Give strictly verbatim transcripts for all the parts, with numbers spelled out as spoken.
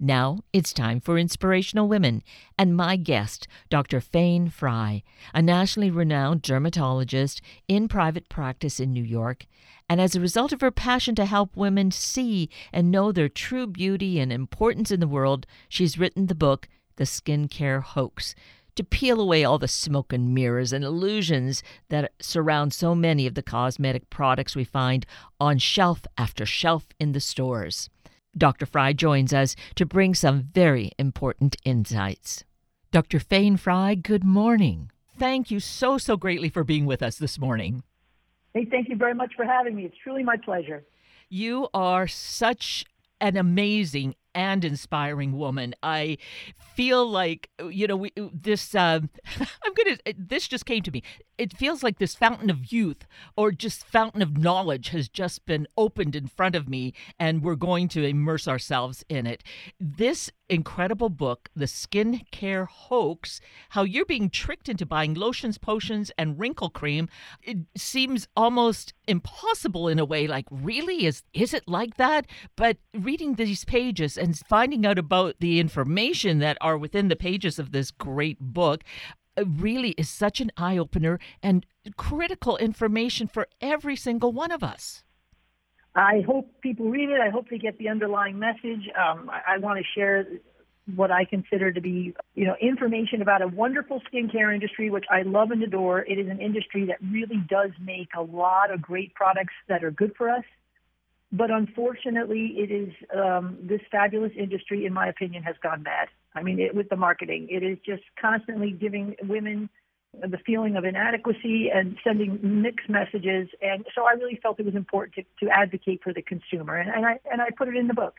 Now it's time for Inspirational Women, and my guest, Doctor Fayne Frye, a nationally renowned dermatologist in private practice in New York. And as a result of her passion to help women see and know their true beauty and importance in the world, she's written the book, The Skincare Hoax, to peel away all the smoke and mirrors and illusions that surround so many of the cosmetic products we find on shelf after shelf in the stores. Doctor Frye joins us to bring some very important insights. Doctor Fayne Frye, good morning. Thank you so, so greatly for being with us this morning. Hey, thank you very much for having me. It's truly my pleasure. You are such an amazing and inspiring woman. I feel like, you know, we, this, uh, I'm going to, this just came to me. It feels like this fountain of youth or just fountain of knowledge has just been opened in front of me, and we're going to immerse ourselves in it. This incredible book, The Skincare Hoax, how you're being tricked into buying lotions, potions, and wrinkle cream, it seems almost impossible in a way. Like, really? Is, is it like that? But reading these pages and finding out about the information that are within the pages of this great book really is such an eye-opener and critical information for every single one of us. I hope people read it. I hope they get the underlying message. Um, I, I want to share what I consider to be, you know, information about a wonderful skincare industry, which I love and adore. It is an industry that really does make a lot of great products that are good for us. But unfortunately, it is um, this fabulous industry, in my opinion, has gone mad. I mean, it, with the marketing, it is just constantly giving women the feeling of inadequacy and sending mixed messages. And so I really felt it was important to, to advocate for the consumer. And, and I and I put it in the book.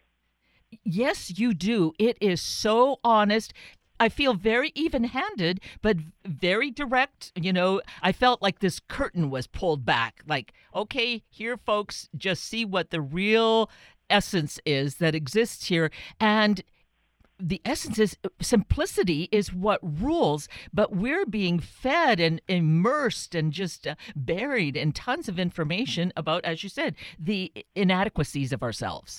Yes, you do. It is so honest. I feel very even-handed, but very direct. You know, I felt like this curtain was pulled back. Like, okay, here, folks, just see what the real essence is that exists here. And the essence is simplicity is what rules, but we're being fed and immersed and just uh, buried in tons of information about, as you said, the inadequacies of ourselves.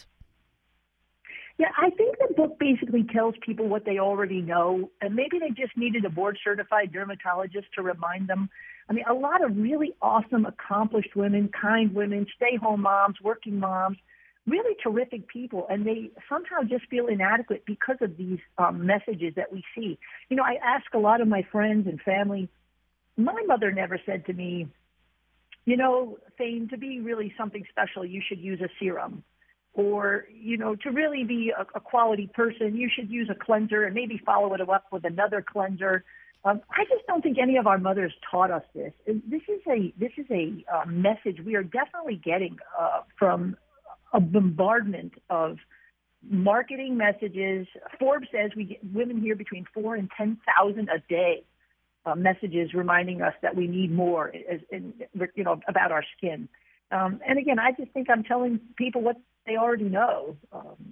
Yeah, I think the book basically tells people what they already know, and maybe they just needed a board-certified dermatologist to remind them. I mean, a lot of really awesome, accomplished women, kind women, stay-home moms, working moms, really terrific people, and they somehow just feel inadequate because of these um, messages that we see. You know, I ask a lot of my friends and family, my mother never said to me, you know, Fayne, to be really something special, you should use a serum. Or, you know, to really be a, a quality person, you should use a cleanser and maybe follow it up with another cleanser. Um, I just don't think any of our mothers taught us this. And this is a this is a uh, message we are definitely getting uh, from a bombardment of marketing messages. Forbes says we get women hear between four and ten thousand a day uh, messages reminding us that we need more, as, in, you know, about our skin. Um, and again, I just think I'm telling people what they already know. Um,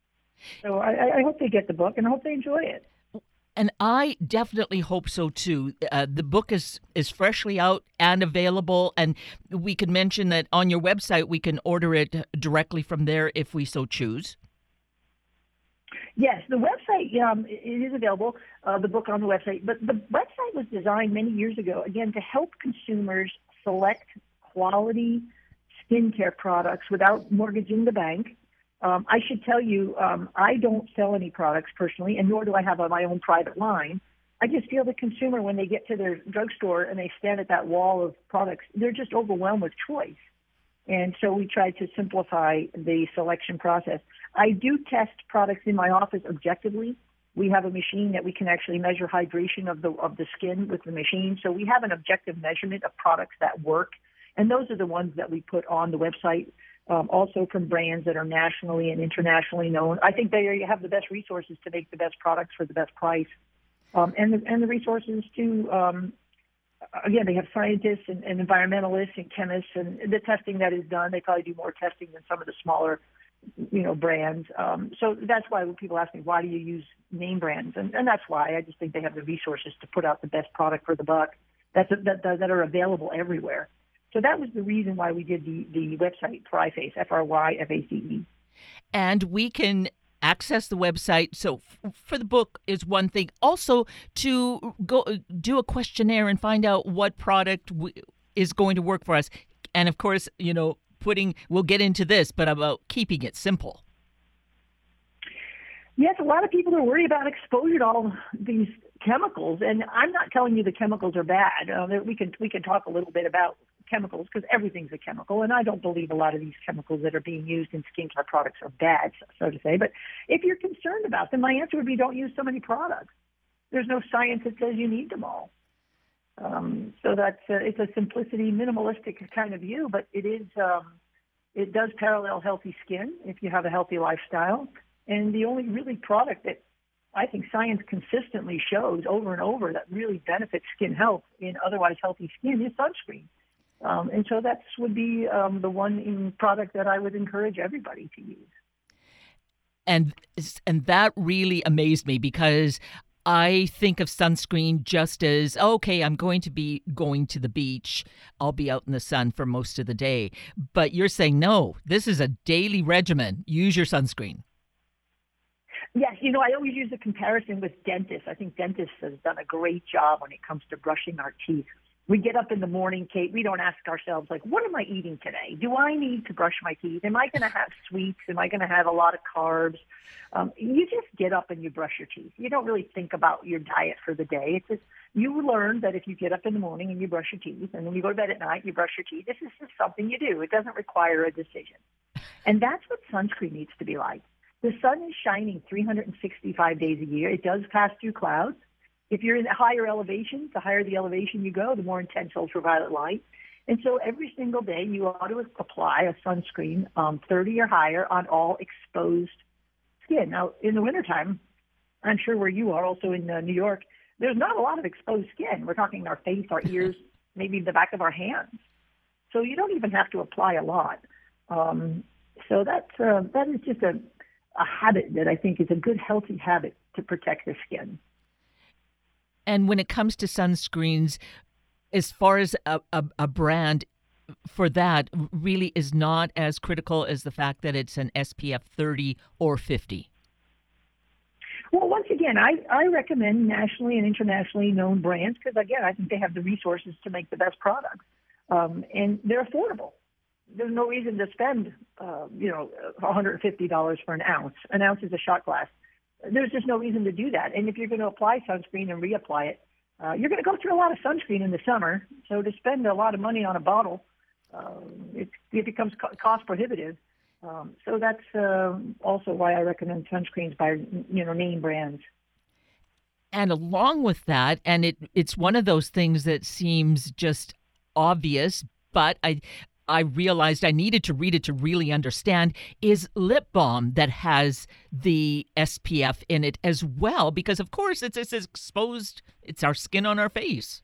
so I, I hope they get the book, and I hope they enjoy it. And I definitely hope so, too. Uh, the book is, is freshly out and available, and we can mention that on your website we can order it directly from there if we so choose. Yes, the website, um, it is available, uh, the book on the website. But the website was designed many years ago, again, to help consumers select quality skincare products without mortgaging the bank. Um, I should tell you, um, I don't sell any products personally, and nor do I have a, my own private line. I just feel the consumer, when they get to their drugstore and they stand at that wall of products, they're just overwhelmed with choice. And so we try to simplify the selection process. I do test products in my office objectively. We have a machine that we can actually measure hydration of the of the skin with the machine. So we have an objective measurement of products that work. And those are the ones that we put on the website, um, also from brands that are nationally and internationally known. I think they have the best resources to make the best products for the best price, um, and, the, and the resources to, um, again, they have scientists and, and environmentalists and chemists, and the testing that is done, they probably do more testing than some of the smaller, you know, brands. Um, so that's why when people ask me, why do you use name brands? And, and that's why. I just think they have the resources to put out the best product for the buck that's, that, that are available everywhere. So that was the reason why we did the, the website, FryFace, F R Y F A C E. And we can access the website. So f- for the book is one thing. Also to go do a questionnaire and find out what product w- is going to work for us. And of course, you know, putting, we'll get into this, but about keeping it simple. Yes, a lot of people are worried about exposure to all these chemicals, and I'm not telling you the chemicals are bad. Uh, we can we can talk a little bit about chemicals because everything's a chemical, and I don't believe a lot of these chemicals that are being used in skincare products are bad, so to say. But if you're concerned about them, my answer would be don't use so many products. There's no science that says you need them all. Um, so that's uh, it's a simplicity, minimalistic kind of view, but it is um, it does parallel healthy skin if you have a healthy lifestyle. And the only really product that I think science consistently shows over and over that really benefits skin health in otherwise healthy skin is sunscreen. Um, and so that would be um, the one in product that I would encourage everybody to use. And and that really amazed me because I think of sunscreen just as, okay, I'm going to be going to the beach. I'll be out in the sun for most of the day. But you're saying, no, this is a daily regimen. Use your sunscreen. Yes, you know, I always use a comparison with dentists. I think dentists has done a great job when it comes to brushing our teeth. We get up in the morning, Kate, we don't ask ourselves, like, what am I eating today? Do I need to brush my teeth? Am I going to have sweets? Am I going to have a lot of carbs? Um, you just get up and you brush your teeth. You don't really think about your diet for the day. It's just, you learn that if you get up in the morning and you brush your teeth, and then you go to bed at night, you brush your teeth, this is just something you do. It doesn't require a decision. And that's what sunscreen needs to be like. The sun is shining three hundred sixty-five days a year. It does pass through clouds. If you're in a higher elevation, the higher the elevation you go, the more intense ultraviolet light. And so every single day you ought to apply a sunscreen um, thirty or higher on all exposed skin. Now, in the wintertime, I'm sure where you are, also in uh, New York, there's not a lot of exposed skin. We're talking our face, our ears, maybe the back of our hands. So you don't even have to apply a lot. Um, so that's, uh, that is just a a habit that I think is a good, healthy habit to protect the skin. And when it comes to sunscreens, as far as a, a, a brand for that really is not as critical as the fact that it's an S P F thirty or fifty. Well, once again, I, I recommend nationally and internationally known brands because, again, I think they have the resources to make the best products. Um, and they're affordable. There's no reason to spend, uh, you know, one hundred fifty dollars for an ounce. An ounce is a shot glass. There's just no reason to do that. And if you're going to apply sunscreen and reapply it, uh, you're going to go through a lot of sunscreen in the summer. So to spend a lot of money on a bottle, uh, it, it becomes co- cost prohibitive. Um, so that's uh, also why I recommend sunscreens by, you know, name brands. And along with that, and it it's one of those things that seems just obvious, but I I realized I needed to read it to really understand, is lip balm that has the S P F in it as well, because of course it's, it's exposed, it's our skin on our face.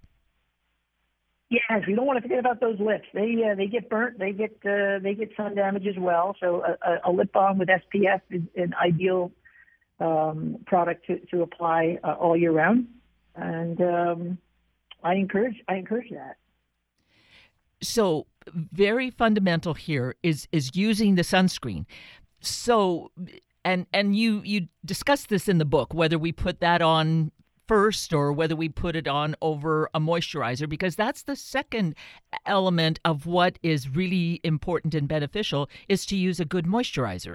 Yes, we don't want to forget about those lips. They uh, they get burnt, they get uh, they get sun damage as well. So a, a, a lip balm with S P F is an ideal um, product to, to apply uh, all year round, and um, I encourage I encourage that. So very fundamental here is is using the sunscreen. So and and you you discuss this in the book, whether we put that on first or whether we put it on over a moisturizer, because that's the second element of what is really important and beneficial, is to use a good moisturizer.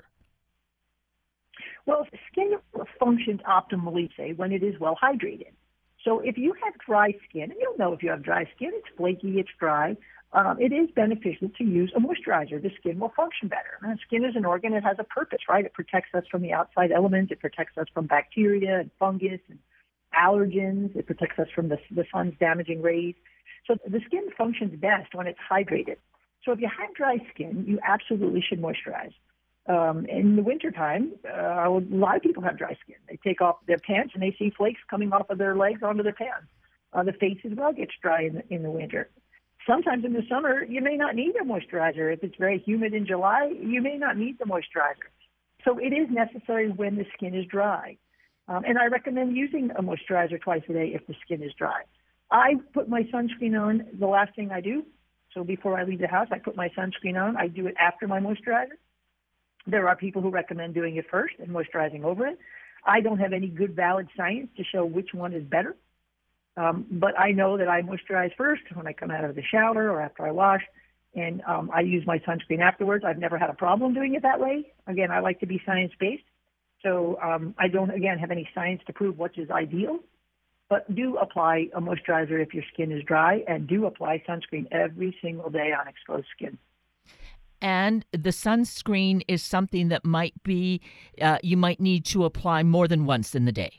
Well, skin functions optimally, say, when it is well hydrated. So if you have dry skin, and you'll know if you have dry skin, it's flaky, it's dry, um, it is beneficial to use a moisturizer. The skin will function better. And skin is an organ, it has a purpose, right? It protects us from the outside elements, it protects us from bacteria and fungus and allergens, it protects us from the, the sun's damaging rays. So the skin functions best when it's hydrated. So if you have dry skin, you absolutely should moisturize. Um, in the wintertime, uh, a lot of people have dry skin. They take off their pants and they see flakes coming off of their legs onto their pants. Uh, the face as well gets dry in the, in the winter. Sometimes in the summer, you may not need a moisturizer. If it's very humid in July, you may not need the moisturizer. So it is necessary when the skin is dry. Um, and I recommend using a moisturizer twice a day if the skin is dry. I put my sunscreen on the last thing I do. So before I leave the house, I put my sunscreen on. I do it after my moisturizer. There are people who recommend doing it first and moisturizing over it. I don't have any good valid science to show which one is better. Um, but I know that I moisturize first when I come out of the shower or after I wash, and um, I use my sunscreen afterwards. I've never had a problem doing it that way. Again, I like to be science-based. So um, I don't, again, have any science to prove which is ideal. But do apply a moisturizer if your skin is dry, and do apply sunscreen every single day on exposed skin. And the sunscreen is something that might be, uh, you might need to apply more than once in the day.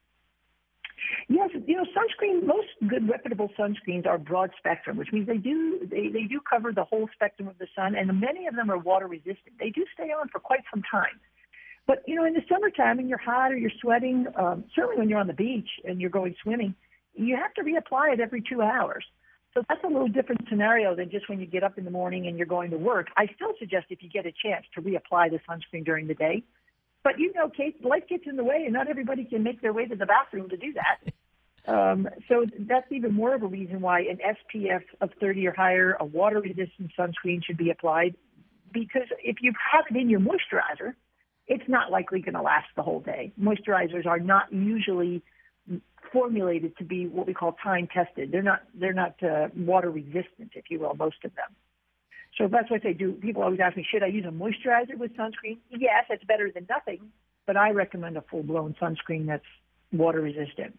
Yes, you know, sunscreen, most good reputable sunscreens are broad spectrum, which means they do they, they do cover the whole spectrum of the sun, and many of them are water resistant. They do stay on for quite some time. But, you know, in the summertime, when you're hot or you're sweating, um, certainly when you're on the beach and you're going swimming, you have to reapply it every two hours. So that's a little different scenario than just when you get up in the morning and you're going to work. I still suggest, if you get a chance, to reapply the sunscreen during the day. But, you know, Kate, life gets in the way, and not everybody can make their way to the bathroom to do that. Um, so that's even more of a reason why an S P F of thirty or higher, a water-resistant sunscreen should be applied. Because if you have it in your moisturizer, it's not likely going to last the whole day. Moisturizers are not usually formulated to be what we call time tested. They're not they're not uh, water resistant, if you will, most of them. So that's what I do. People always ask me, should I use a moisturizer with sunscreen? Yes, it's better than nothing, but I recommend a full-blown sunscreen that's water resistant.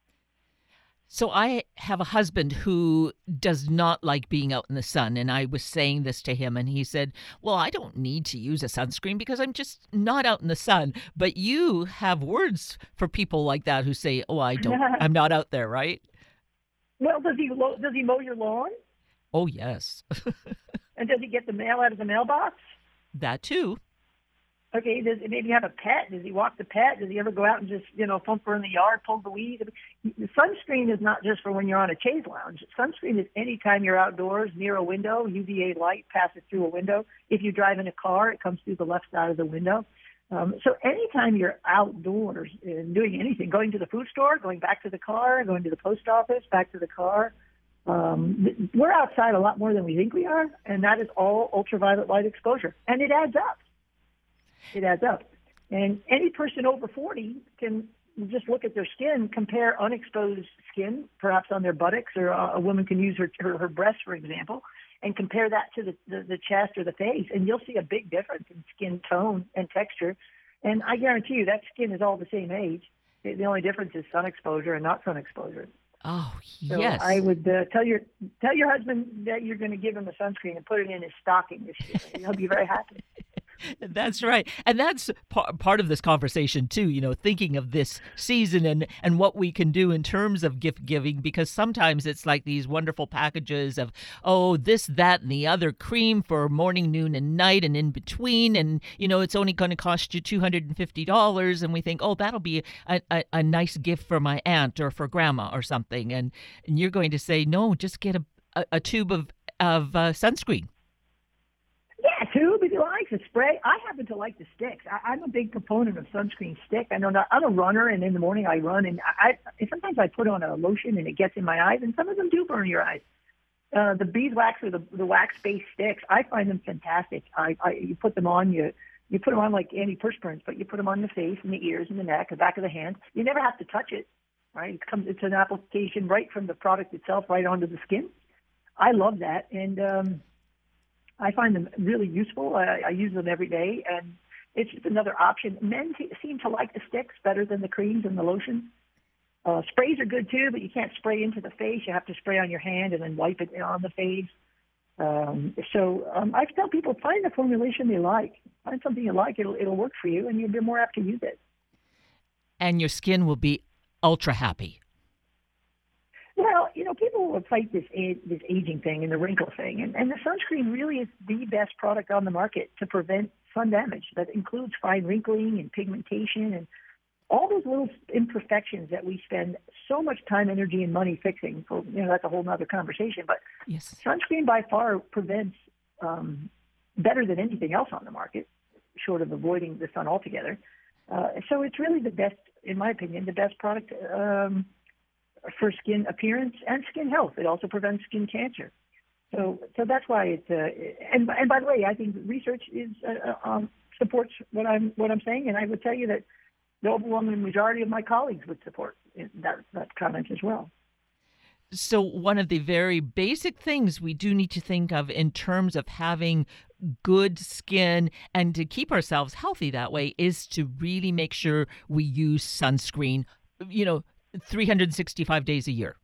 So I have a husband who does not like being out in the sun, and I was saying this to him, and he said, well, I don't need to use a sunscreen because I'm just not out in the sun. But you have words for people like that who say, oh, I don't, I'm not out there, right? Well, does he lo- does he mow your lawn? Oh, yes. And does he get the mail out of the mailbox? That too. Okay, does maybe have a pet? Does he walk the pet? Does he ever go out and just, you know, thump her in the yard, pull the weeds? The sunscreen is not just for when you're on a chaise lounge. Sunscreen is any time you're outdoors near a window. U V A light passes through a window. If you drive in a car, it comes through the left side of the window. Um, so anytime you're outdoors and doing anything, going to the food store, going back to the car, going to the post office, back to the car, um, we're outside a lot more than we think we are, and that is all ultraviolet light exposure, and it adds up. It adds up. And any person over forty can just look at their skin, compare unexposed skin, perhaps on their buttocks, or uh, a woman can use her, her, her breast, for example, and compare that to the, the, the chest or the face, and you'll see a big difference in skin tone and texture. And I guarantee you that skin is all the same age. The only difference is sun exposure and not sun exposure. Oh, so yes. I would uh, tell your tell your husband that you're going to give him a sunscreen and put it in his stocking this year. He'll be very happy. That's right. And that's par- part of this conversation, too, you know, thinking of this season and, and what we can do in terms of gift giving, because sometimes it's like these wonderful packages of, oh, this, that, and the other cream for morning, noon, and night and in between. And, you know, it's only going to cost you two hundred fifty dollars. And we think, oh, that'll be a, a, a nice gift for my aunt or for grandma or something. And, and you're going to say, no, just get a, a, a tube of, of uh, sunscreen. Yeah, tube if you like, the spray. I happen to like the sticks. I, I'm a big proponent of sunscreen stick. I know not, I'm a runner, and in the morning I run, and I, I sometimes I put on a lotion and it gets in my eyes, and some of them do burn your eyes. Uh, the beeswax or the, the wax-based sticks, I find them fantastic. I, I you put them on, you you put them on like antiperspirants, but you put them on the face and the ears and the neck, the back of the hand. You never have to touch it, right? It comes, it's an application right from the product itself right onto the skin. I love that, and um, I find them really useful. I, I use them every day, and it's just another option. Men t- seem to like the sticks better than the creams and the lotions. Uh, sprays are good too, but you can't spray into the face. You have to spray on your hand and then wipe it on the face. Um, so um, I tell people, find the formulation they like. Find something you like. It'll it'll work for you, and you'll be more apt to use it. And your skin will be ultra happy. Well, you know, people will fight this this aging thing and the wrinkle thing, and, and the sunscreen really is the best product on the market to prevent sun damage. That includes fine wrinkling and pigmentation and all those little imperfections that we spend so much time, energy, and money fixing. For, you know, that's a whole other conversation. But yes, sunscreen by far prevents um, better than anything else on the market, short of avoiding the sun altogether. Uh, so it's really the best, in my opinion, the best product um, for skin appearance and skin health. It also prevents skin cancer. So, so that's why it's. Uh, and and by the way, I think research is uh, um, supports what I'm what I'm saying, and I would tell you that the overwhelming majority of my colleagues would support that that comment as well. So one of the very basic things we do need to think of in terms of having good skin and to keep ourselves healthy that way is to really make sure we use sunscreen, you know, three hundred sixty-five days a year.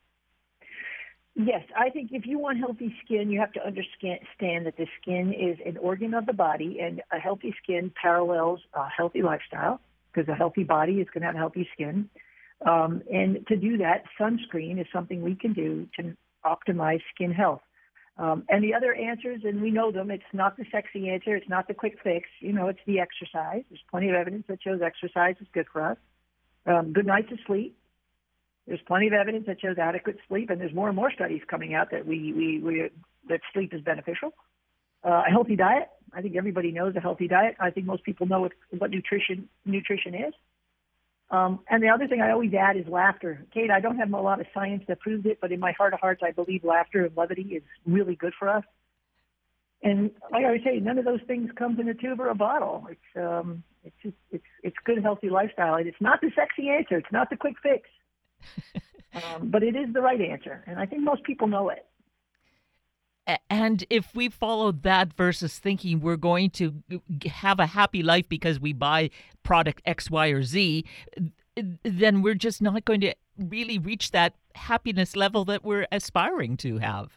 Yes, I think if you want healthy skin, you have to understand that the skin is an organ of the body, and a healthy skin parallels a healthy lifestyle, because a healthy body is going to have healthy skin. Um, and to do that, sunscreen is something we can do to optimize skin health. Um, and the other answers, and we know them, it's not the sexy answer, it's not the quick fix, you know, it's the exercise. There's plenty of evidence that shows exercise is good for us. Um, good nights of sleep. There's plenty of evidence that shows adequate sleep, and there's more and more studies coming out that we, we, we that sleep is beneficial. Uh, a healthy diet. I think everybody knows a healthy diet. I think most people know what, what nutrition nutrition is. Um, and the other thing I always add is laughter. Kate, I don't have a lot of science that proves it, but in my heart of hearts, I believe laughter and levity is really good for us. And like I always say, none of those things comes in a tube or a bottle. It's um, it's just, it's it's good, healthy lifestyle. And it's not the sexy answer. It's not the quick fix. um, but it is the right answer, and I think most people know it. And if we follow that versus thinking we're going to have a happy life because we buy product X, Y, or Z, then we're just not going to really reach that happiness level that we're aspiring to have.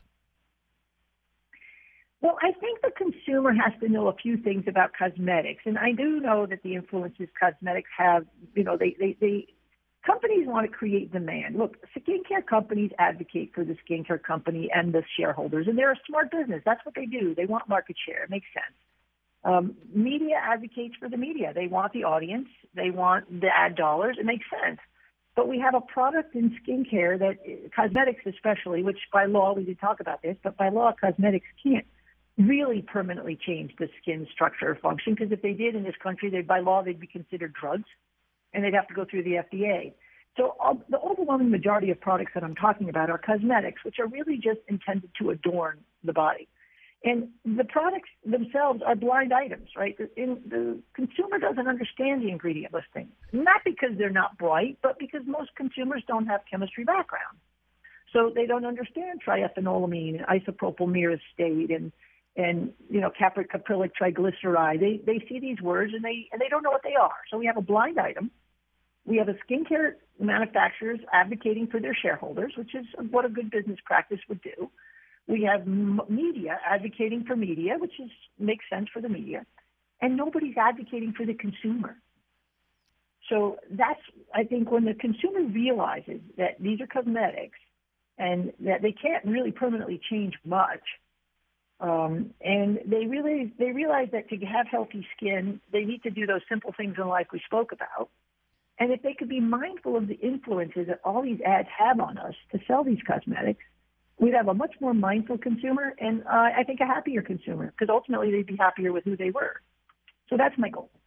Well, I think the consumer has to know a few things about cosmetics. And I do know that the influences cosmetics have, you know, they, they, they companies want to create demand. Look, skincare companies advocate for the skincare company and the shareholders, and they're a smart business. That's what they do. They want market share. It makes sense. Um, media advocates for the media. They want the audience. They want the ad dollars. It makes sense. But we have a product in skincare that, cosmetics especially, which by law, we did talk about this, but by law, cosmetics can't really permanently change the skin structure or function, because if they did in this country, they by law, they'd be considered drugs, and they'd have to go through the F D A. So all, the overwhelming majority of products that I'm talking about are cosmetics, which are really just intended to adorn the body. And the products themselves are blind items, right? The, in, the consumer doesn't understand the ingredient listing, not because they're not bright, but because most consumers don't have chemistry background. So they don't understand triethanolamine and isopropyl myristate and, and you know, caprylic triglyceride. They, they see these words and they, and they don't know what they are. So we have a blind item. We have a skincare manufacturers advocating for their shareholders, which is what a good business practice would do. We have m- media advocating for media, which is makes sense for the media. And nobody's advocating for the consumer. So that's, I think, when the consumer realizes that these are cosmetics and that they can't really permanently change much, um, and they really they realize that to have healthy skin, they need to do those simple things in life we spoke about. And if they could be mindful of the influences that all these ads have on us to sell these cosmetics, we'd have a much more mindful consumer and uh, I think a happier consumer, because ultimately they'd be happier with who they were. So that's my goal.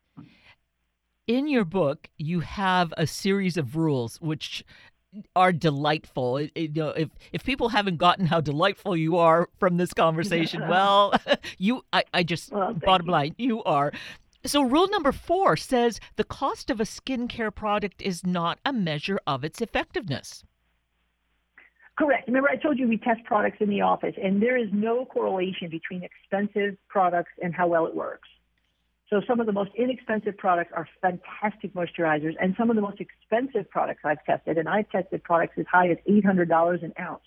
In your book, you have a series of rules which are delightful. It, it, you know, if if people haven't gotten how delightful you are from this conversation, well, you, I, I just, well, bottom you. line, you are. So rule number four says the cost of a skincare product is not a measure of its effectiveness. Correct. Remember, I told you we test products in the office, and there is no correlation between expensive products and how well it works. So some of the most inexpensive products are fantastic moisturizers, and some of the most expensive products I've tested, and I've tested products as high as eight hundred dollars an ounce.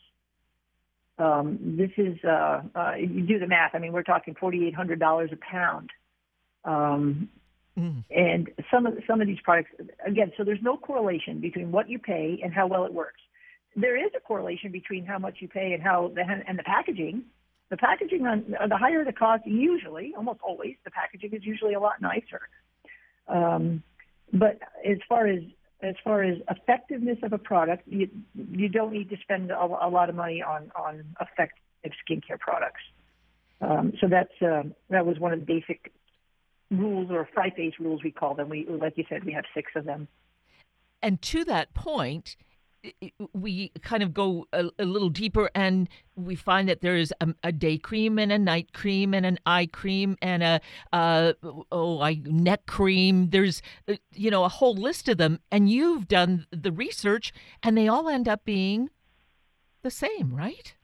Um, this is, uh, uh, you do the math, I mean, we're talking four thousand eight hundred dollars a pound. Um, mm. And some of some of these products, again, so there's no correlation between what you pay and how well it works. There is a correlation between how much you pay and how the, and the packaging. The packaging, on the higher the cost, usually, almost always, the packaging is usually a lot nicer. Um, but as far as as far as effectiveness of a product, you you don't need to spend a, a lot of money on on effective skincare products. Um, so that's uh, that was one of the basic rules, or five-base rules we call them. We, like you said, we have six of them. And to that point, we kind of go a, a little deeper and we find that there's a, a day cream and a night cream and an eye cream and a uh, oh I neck cream. There's uh, you know a whole list of them, and you've done the research, and they all end up being the same, right?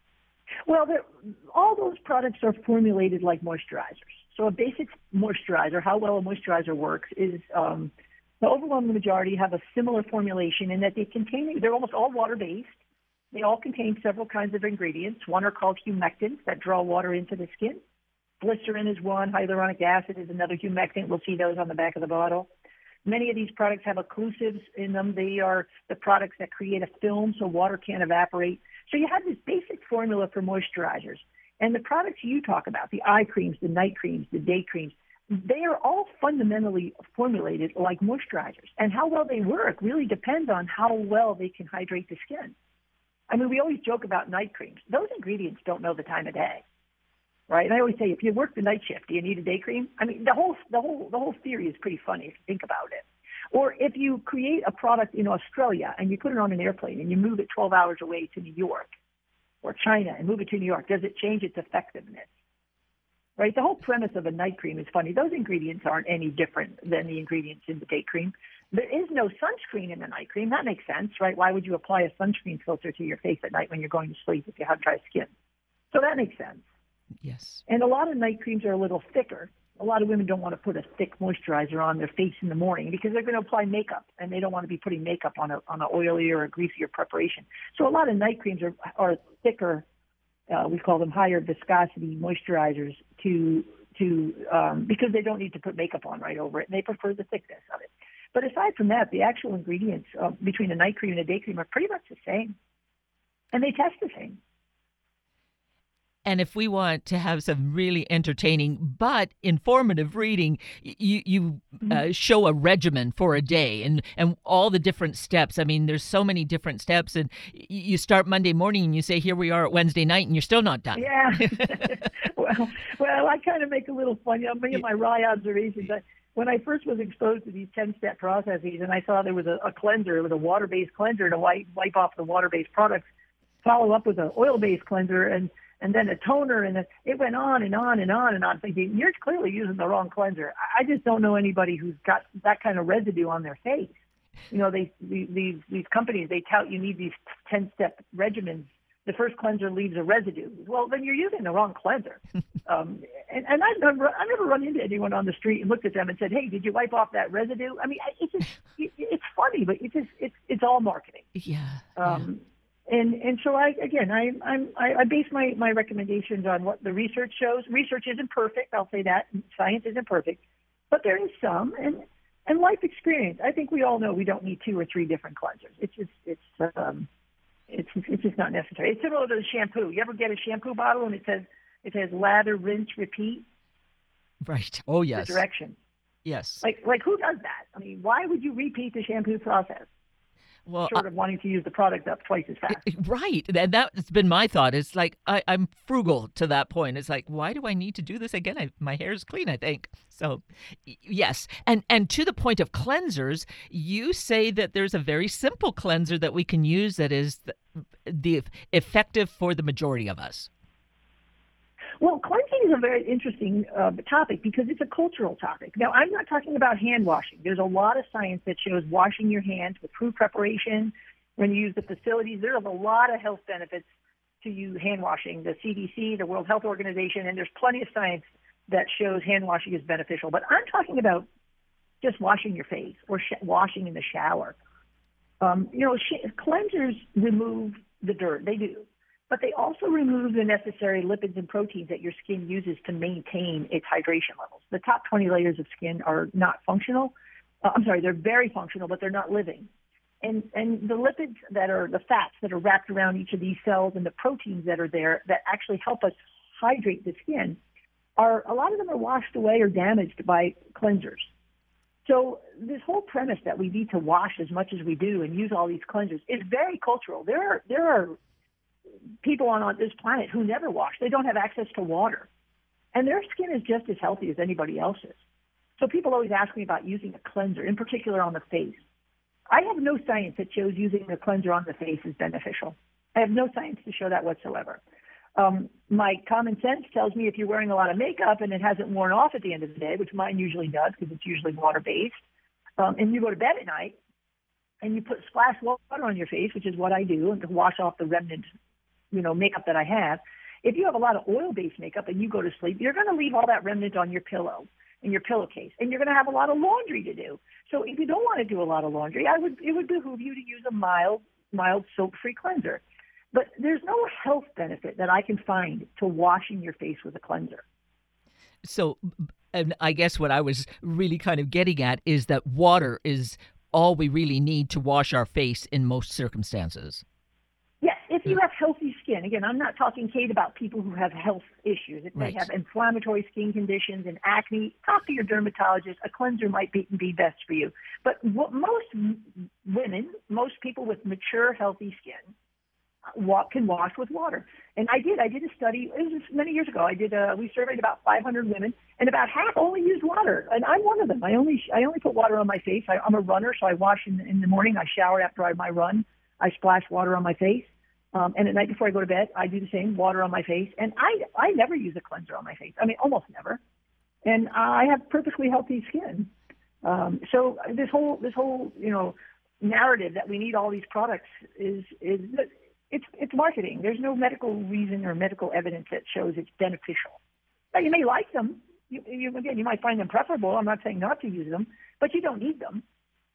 Well, all those products are formulated like moisturizers. So a basic moisturizer, how well a moisturizer works, is um, the overwhelming majority have a similar formulation in that they contain, they're almost all water-based. They all contain several kinds of ingredients. One are called humectants that draw water into the skin. Glycerin is one. Hyaluronic acid is another humectant. We'll see those on the back of the bottle. Many of these products have occlusives in them. They are the products that create a film so water can't evaporate. So you have this basic formula for moisturizers. And the products you talk about, the eye creams, the night creams, the day creams, they are all fundamentally formulated like moisturizers. And how well they work really depends on how well they can hydrate the skin. I mean, we always joke about night creams. Those ingredients don't know the time of day, right? And I always say, if you work the night shift, do you need a day cream? I mean, the whole the whole the whole theory is pretty funny if you think about it. Or if you create a product in Australia and you put it on an airplane and you move it twelve hours away to New York or China and move it to New York, does it change its effectiveness? Right? The whole premise of a night cream is funny. Those ingredients aren't any different than the ingredients in the day cream. There is no sunscreen in the night cream. That makes sense, right? Why would you apply a sunscreen filter to your face at night when you're going to sleep if you have dry skin? So that makes sense. Yes. And a lot of night creams are a little thicker. A lot of women don't want to put a thick moisturizer on their face in the morning because they're going to apply makeup, and they don't want to be putting makeup on a on an oily or a greasier preparation. So a lot of night creams are are thicker. Uh, we call them higher viscosity moisturizers to to um, because they don't need to put makeup on right over it, and they prefer the thickness of it. But aside from that, the actual ingredients uh, between a night cream and a day cream are pretty much the same, and they test the same. And if we want to have some really entertaining but informative reading, you you uh, show a regimen for a day and, and all the different steps. I mean, there's so many different steps, and you start Monday morning and you say, here we are at Wednesday night, and you're still not done. Yeah. well, well, I kind of make a little fun. You know, me and my wry observations. I, when I first was exposed to these ten-step processes and I saw there was a, a cleanser, it was a water-based cleanser to wipe, wipe off the water-based products, follow up with an oil-based cleanser, and and then a toner, and it went on and on and on and on, thinking, you're clearly using the wrong cleanser. I just don't know anybody who's got that kind of residue on their face. You know, they, these, these companies, they tout you need these ten-step regimens. The first cleanser leaves a residue. Well, then you're using the wrong cleanser. um, and and I've never, I've never run into anyone on the street and looked at them and said, hey, did you wipe off that residue? I mean, it's just, it, it's funny, but it's just, it's, it's all marketing. Yeah. Um, yeah. And and so I again I I'm, I I base my, my recommendations on what the research shows. Research isn't perfect, I'll say that. Science isn't perfect, but there is some, and and life experience. I think we all know we don't need two or three different cleansers. It's just it's um it's it's just not necessary. It's similar to the shampoo. You ever get a shampoo bottle and it says it says lather, rinse, repeat? Right. Oh yes. The direction. Yes. Like like who does that? I mean, why would you repeat the shampoo process? Well, short of wanting to use the product up twice as fast. Right. And that's been my thought. It's like, I, I'm frugal to that point. It's like, why do I need to do this again? I, my hair's clean, I think. So, yes. And and to the point of cleansers, you say that there's a very simple cleanser that we can use that is the, the effective for the majority of us. Well, cleansing is a very interesting uh, topic because it's a cultural topic. Now, I'm not talking about hand washing. There's a lot of science that shows washing your hands with food preparation, when you use the facilities, there's a lot of health benefits to you hand washing. The C D C, the World Health Organization, and there's plenty of science that shows hand washing is beneficial. But I'm talking about just washing your face or sh- washing in the shower. Um, you know, sh- cleansers remove the dirt. They do. But they also remove the necessary lipids and proteins that your skin uses to maintain its hydration levels. The top twenty layers of skin are not functional. Uh, I'm sorry, they're very functional, but they're not living. And and the lipids that are, the fats that are wrapped around each of these cells and the proteins that are there that actually help us hydrate the skin, are a lot of them are washed away or damaged by cleansers. So this whole premise that we need to wash as much as we do and use all these cleansers is very cultural. There are there are people on, on this planet who never wash. They don't have access to water. And their skin is just as healthy as anybody else's. So people always ask me about using a cleanser, in particular on the face. I have no science that shows using a cleanser on the face is beneficial. I have no science to show that whatsoever. Um, my common sense tells me if you're wearing a lot of makeup and it hasn't worn off at the end of the day, which mine usually does because it's usually water-based, um, and you go to bed at night and you put splash water on your face, which is what I do, and to wash off the remnant, you know, makeup that I have. If you have a lot of oil-based makeup and you go to sleep, you're going to leave all that remnant on your pillow, in your pillowcase, and you're going to have a lot of laundry to do. So if you don't want to do a lot of laundry, I would it would behoove you to use a mild, mild soap-free cleanser. But there's no health benefit that I can find to washing your face with a cleanser. So, and I guess what I was really kind of getting at is that water is all we really need to wash our face in most circumstances. Yes, if you have healthy skin. Again, I'm not talking, Kate, about people who have health issues. If Right. they have inflammatory skin conditions and acne, talk to your dermatologist. A cleanser might be, be best for you. But what most women, most people with mature, healthy skin, Wa- can wash with water. And I did. I did a study. It was many years ago. I did. Uh, we surveyed about five hundred women, and about half only used water. And I'm one of them. I only I only put water on my face. I, I'm a runner, so I wash in, in the morning. I shower after I, my run. I splash water on my face. Um, and at night before I go to bed, I do the same, water on my face. And I I never use a cleanser on my face. I mean, almost never. And I have perfectly healthy skin. Um, so this whole this whole you know narrative that we need all these products is is. It's it's marketing. There's no medical reason or medical evidence that shows it's beneficial. Now, you may like them. You, you, again, you might find them preferable. I'm not saying not to use them, but you don't need them.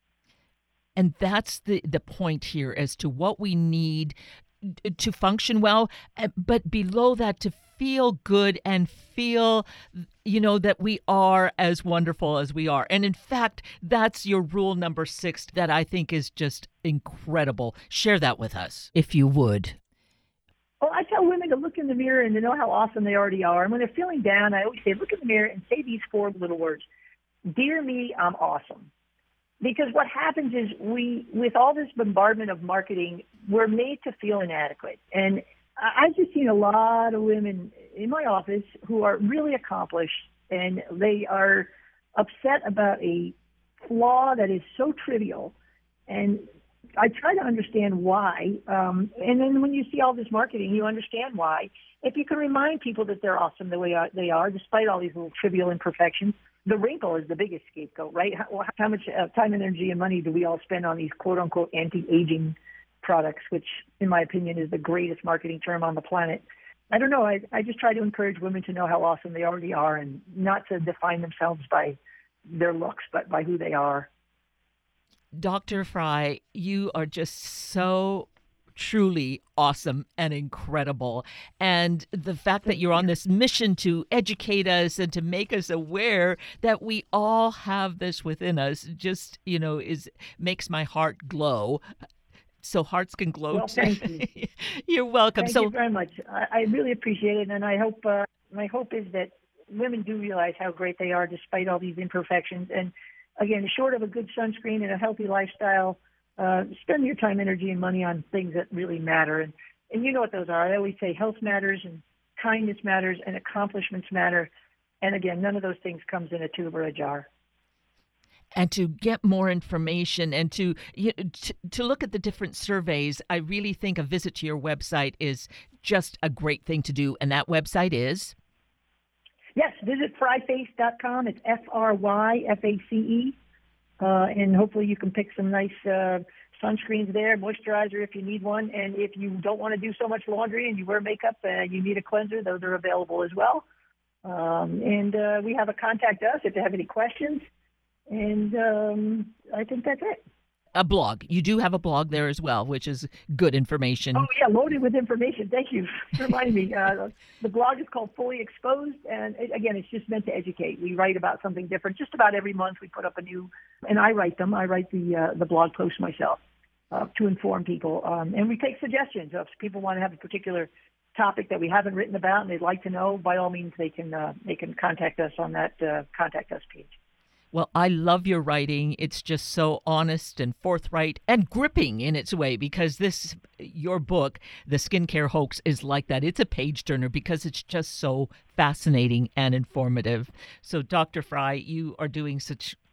And that's the, the point here as to what we need to function well, but below that to feel good and feel, you know, that we are as wonderful as we are. And in fact, that's your rule number six that I think is just incredible. Share that with us, if you would. Well, I tell women to look in the mirror and to know how awesome they already are. And when they're feeling down, I always say, look in the mirror and say these four little words. Dear me, I'm awesome. Because what happens is we, with all this bombardment of marketing, we're made to feel inadequate. And I've just seen a lot of women in my office who are really accomplished, and they are upset about a flaw that is so trivial. And I try to understand why. Um, and then when you see all this marketing, you understand why. If you can remind people that they're awesome the way they are, despite all these little trivial imperfections, the wrinkle is the biggest scapegoat, right? How, how much uh, time, energy, and money do we all spend on these quote-unquote anti-aging products, which, in my opinion, is the greatest marketing term on the planet? I don't know. I, I just try to encourage women to know how awesome they already are and not to define themselves by their looks, but by who they are. Doctor Frey, you are just so truly awesome and incredible. And the fact that you're on this mission to educate us and to make us aware that we all have this within us just, you know, is makes my heart glow. So hearts can glow. Well, thank you. You're welcome. Thank so, you very much. I, I really appreciate it. And I hope, uh, my hope is that women do realize how great they are despite all these imperfections. And again, short of a good sunscreen and a healthy lifestyle, Uh, spend your time, energy, and money on things that really matter. And, and you know what those are. I always say health matters and kindness matters and accomplishments matter. And again, none of those things comes in a tube or a jar. And to get more information and to, you know, to to look at the different surveys, I really think a visit to your website is just a great thing to do. And that website is? Yes, visit fry face dot com. It's F R Y F A C E. Uh, and hopefully you can pick some nice uh, sunscreens there, moisturizer if you need one. And if you don't want to do so much laundry and you wear makeup and you need a cleanser, those are available as well. Um, and uh, we have a contact us if you have any questions. And um, I think that's it. A blog. You do have a blog there as well, which is good information. Oh, yeah, loaded with information. Thank you for reminding me. Uh, the blog is called Fully Exposed, and it, again, it's just meant to educate. We write about something different. Just about every month we put up a new, and I write them. I write the uh, the blog post myself uh, to inform people. Um, and we take suggestions. So if people want to have a particular topic that we haven't written about and they'd like to know, by all means, they can uh, they can contact us on that uh, Contact Us page. Well, I love your writing. It's just so honest and forthright and gripping in its way, because this, your book, The Skincare Hoax, is like that. It's a page turner because it's just so fascinating and informative. So, Doctor Frey, you are doing such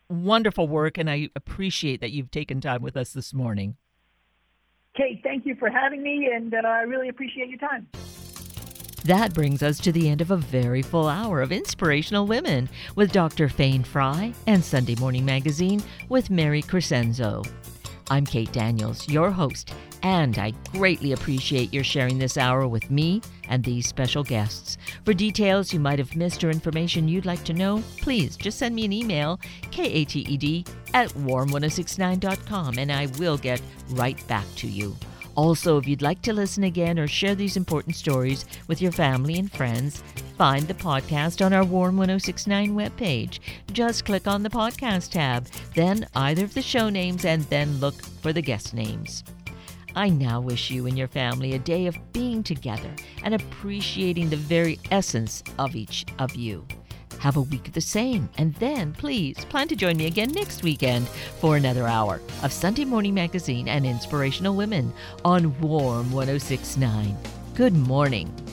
wonderful work, and I appreciate that you've taken time with us this morning. Kate, thank you for having me, and uh, I really appreciate your time. That brings us to the end of a very full hour of Inspirational Women with Doctor Fayne Fry and Sunday Morning Magazine with Mary Crescenzo. I'm Kate Daniels, your host, and I greatly appreciate your sharing this hour with me and these special guests. For details you might have missed or information you'd like to know, please just send me an email, kated at warm ten sixty-nine dot com, and I will get right back to you. Also, if you'd like to listen again or share these important stories with your family and friends, find the podcast on our Warm ten sixty-nine webpage. Just click on the podcast tab, then either of the show names, and then look for the guest names. I now wish you and your family a day of being together and appreciating the very essence of each of you. Have a week of the same, and then please plan to join me again next weekend for another hour of Sunday Morning Magazine and Inspirational Women on Warm ten sixty-nine. Good morning.